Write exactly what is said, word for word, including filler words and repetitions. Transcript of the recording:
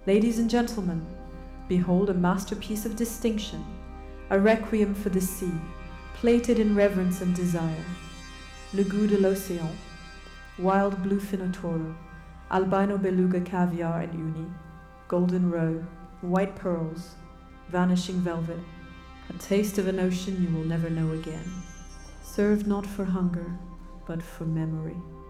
Ladies and gentlemen, behold a masterpiece of distinction, a requiem for the sea, plated in reverence and desire. Le goût de l'océan, wild bluefin otoro, albino beluga caviar and uni, golden roe, white pearls, vanishing velvet, a taste of an ocean you will never know again. Served not for hunger, but for memory.